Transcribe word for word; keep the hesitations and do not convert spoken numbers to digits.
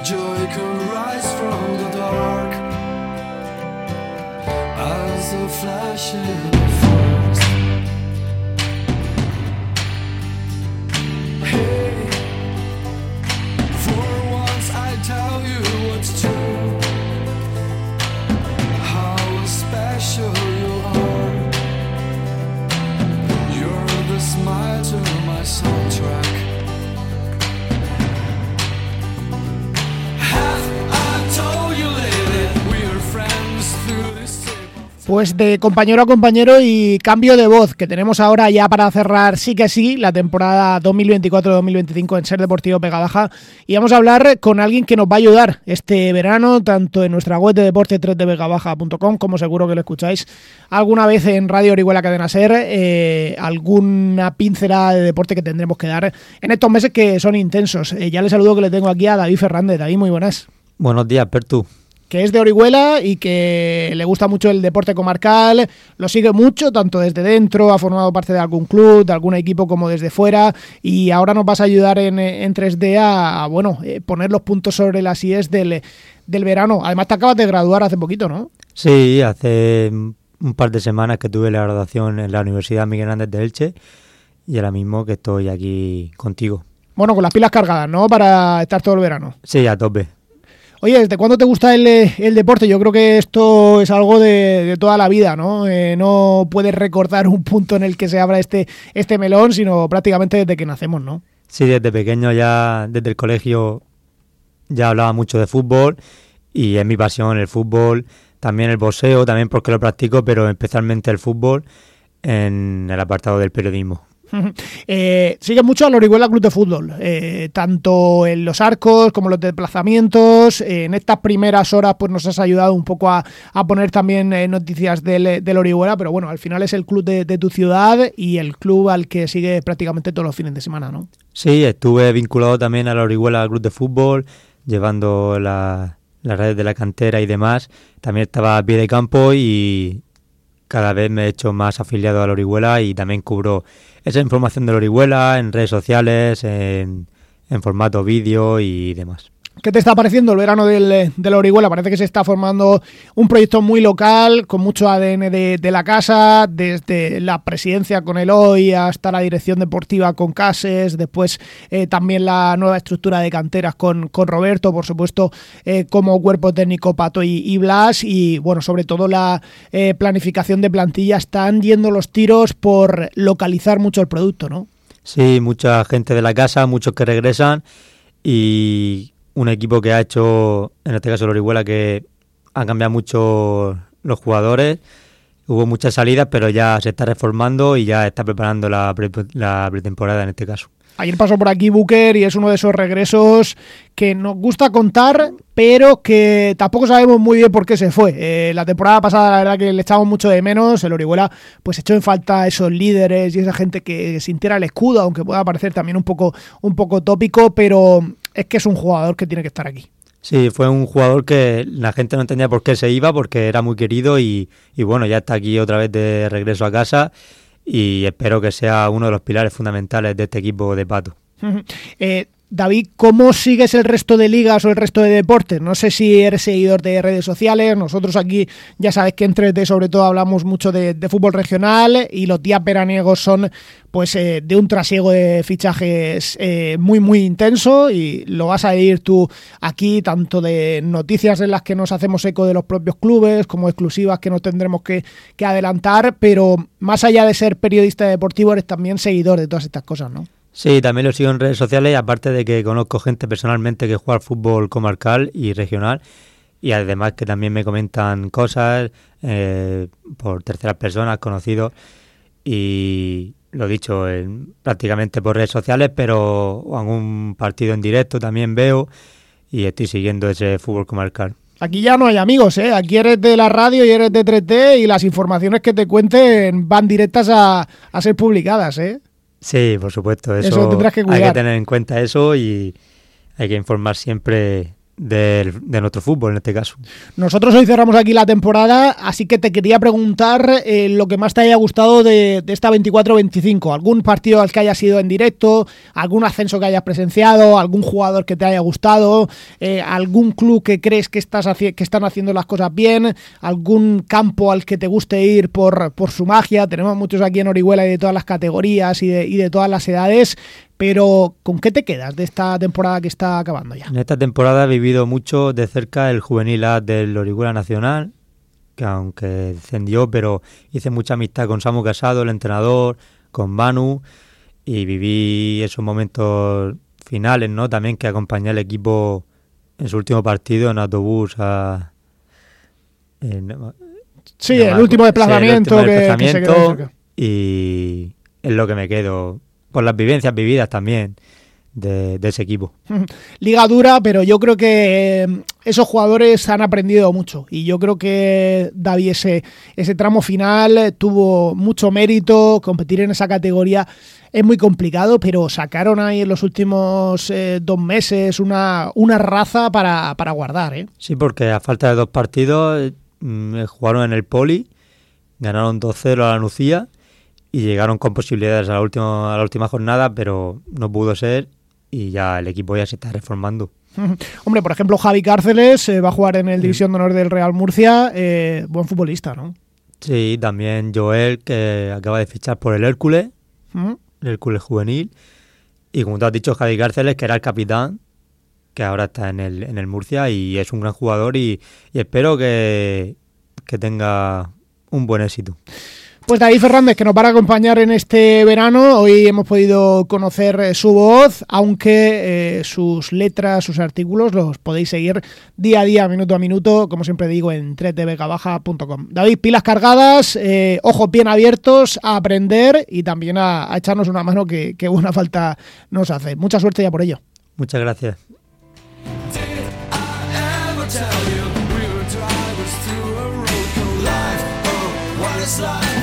joy can rise from the dark as a flash in the forest. Hey, for once I tell you what's true, how special you are. You're the smile to my soundtrack. Pues de compañero a compañero y cambio de voz que tenemos ahora ya para cerrar sí que sí la temporada dos mil veinticuatro dos mil veinticinco en Ser Deportivo Vega Baja, y vamos a hablar con alguien que nos va a ayudar este verano tanto en nuestra web de deporte tres de vega baja punto com, como seguro que lo escucháis alguna vez en Radio Orihuela Cadena Ser, eh, alguna pincelada de deporte que tendremos que dar en estos meses que son intensos. Eh, ya le saludo, que le tengo aquí a David Fernández. David, muy buenas. Buenos días, Pertu. Que es de Orihuela y que le gusta mucho el deporte comarcal, lo sigue mucho, tanto desde dentro, ha formado parte de algún club, de algún equipo, como desde fuera, y ahora nos vas a ayudar en, en tres D a, a bueno, eh, poner los puntos sobre las íes del, del verano. Además te acabas de graduar hace poquito, ¿no? Sí, hace un par de semanas que tuve la graduación en la Universidad Miguel Hernández de Elche, y ahora mismo que estoy aquí contigo. Bueno, con las pilas cargadas, ¿no? Para estar todo el verano. Sí, a tope. Oye, ¿desde cuándo te gusta el, el deporte? Yo creo que esto es algo de, de toda la vida, ¿no? Eh, no puedes recordar un punto en el que se abra este, este melón, sino prácticamente desde que nacemos, ¿no? Sí, desde pequeño ya, desde el colegio, ya hablaba mucho de fútbol, y es mi pasión el fútbol, también el boxeo, también porque lo practico, pero especialmente el fútbol en el apartado del periodismo. Eh, sigue mucho al Orihuela Club de Fútbol, eh, tanto en los arcos como los desplazamientos. Eh, en estas primeras horas pues nos has ayudado un poco a, a poner también eh, noticias del, del Orihuela, pero bueno, al final es el club de, de tu ciudad y el club al que sigue prácticamente todos los fines de semana, ¿no? Sí, estuve vinculado también al Orihuela Club de Fútbol, llevando la, las redes de la cantera y demás. También estaba a pie de campo y cada vez me he hecho más afiliado al Orihuela, y también cubro esa información del Orihuela en redes sociales, en, en formato vídeo y demás. ¿Qué te está pareciendo el verano del, del Orihuela? Parece que se está formando un proyecto muy local, con mucho A D N de, de la casa, desde la presidencia con Eloy hasta la dirección deportiva con Cases, después eh, también la nueva estructura de canteras con, con Roberto, por supuesto, eh, como cuerpo técnico Pato y, y Blas, y bueno, sobre todo la eh, planificación de plantilla. Están yendo los tiros por localizar mucho el producto, ¿no? Sí, mucha gente de la casa, muchos que regresan, y un equipo que ha hecho, en este caso el Orihuela, que ha cambiado mucho los jugadores. Hubo muchas salidas, pero ya se está reformando y ya está preparando la, pre- la pretemporada en este caso. Ayer pasó por aquí Booker y es uno de esos regresos que nos gusta contar, pero que tampoco sabemos muy bien por qué se fue. Eh, la temporada pasada, la verdad que le echamos mucho de menos. El Orihuela pues echó en falta esos líderes y esa gente que sintiera el escudo, aunque pueda parecer también un poco, un poco tópico, pero es que es un jugador que tiene que estar aquí. Sí, fue un jugador que la gente no entendía por qué se iba, porque era muy querido, y, y bueno, ya está aquí otra vez de regreso a casa, y espero que sea uno de los pilares fundamentales de este equipo de Pato. eh, David, ¿cómo sigues el resto de ligas o el resto de deportes? No sé si eres seguidor de redes sociales. Nosotros aquí ya sabes que en tres D sobre todo hablamos mucho de, de fútbol regional, y los días veraniegos son pues eh, de un trasiego de fichajes eh, muy muy intenso, y lo vas a ir tú aquí, tanto de noticias en las que nos hacemos eco de los propios clubes como exclusivas que nos tendremos que, que adelantar, pero más allá de ser periodista deportivo eres también seguidor de todas estas cosas, ¿no? Sí, también lo sigo en redes sociales, aparte de que conozco gente personalmente que juega al fútbol comarcal y regional, y además que también me comentan cosas eh, por terceras personas, conocidos, y lo dicho, en, prácticamente por redes sociales, pero algún partido en directo también veo, y estoy siguiendo ese fútbol comarcal. Aquí ya no hay amigos, ¿eh? Aquí eres de la radio y eres de tres D, y las informaciones que te cuenten van directas a, a ser publicadas, ¿eh? Sí, por supuesto, eso, eso tendrás que cuidar. Hay que tener en cuenta eso, y hay que informar siempre de, de nuestro fútbol en este caso. Nosotros hoy cerramos aquí la temporada, así que te quería preguntar eh, lo que más te haya gustado de, de esta veinticuatro veinticinco. ¿Algún partido al que hayas ido en directo? ¿Algún ascenso que hayas presenciado? ¿Algún jugador que te haya gustado? Eh, ¿Algún club que crees que, estás haci- que están haciendo las cosas bien? ¿Algún campo al que te guste ir por, por su magia? Tenemos muchos aquí en Orihuela y de todas las categorías y de, y de todas las edades. Pero, ¿con qué te quedas de esta temporada que está acabando ya? En esta temporada he vivido mucho de cerca el juvenil A del Orihuela Nacional, que aunque descendió, pero hice mucha amistad con Samu Casado, el entrenador, con Manu, y viví esos momentos finales, ¿no? También que acompañé al equipo en su último partido en autobús a... En, sí, no, el último desplazamiento, sí, el último que, desplazamiento que se y es lo que me quedo, por las vivencias vividas también de, de ese equipo. Liga dura, pero yo creo que eh, esos jugadores han aprendido mucho y yo creo que David ese, ese tramo final tuvo mucho mérito. Competir en esa categoría es muy complicado, pero sacaron ahí en los últimos eh, dos meses una, una raza para, para guardar, ¿eh? Sí, porque a falta de dos partidos eh, jugaron en el Poli, ganaron dos cero a la Nucía y llegaron con posibilidades a la última, a la última jornada, pero no pudo ser y ya el equipo ya se está reformando. Hombre, por ejemplo, Javi Cárceles eh, va a jugar en el División de Honor del Real Murcia, eh, buen futbolista, ¿no? Sí, también Joel, que acaba de fichar por el Hércules, Uh-huh. el Hércules juvenil, y como tú has dicho, Javi Cárceles, que era el capitán, que ahora está en el, en el Murcia y es un gran jugador y, y espero que, que tenga un buen éxito. Pues David Fernández, que nos van a acompañar en este verano. Hoy hemos podido conocer eh, su voz, aunque eh, sus letras, sus artículos los podéis seguir día a día, minuto a minuto, como siempre digo, en tres d vega baja punto com. David, pilas cargadas, eh, ojos bien abiertos a aprender y también a, a echarnos una mano que, que buena falta nos hace. Mucha suerte ya por ello. Muchas gracias. Did I ever tell you we were drivers through a road called life? Oh, what it's like.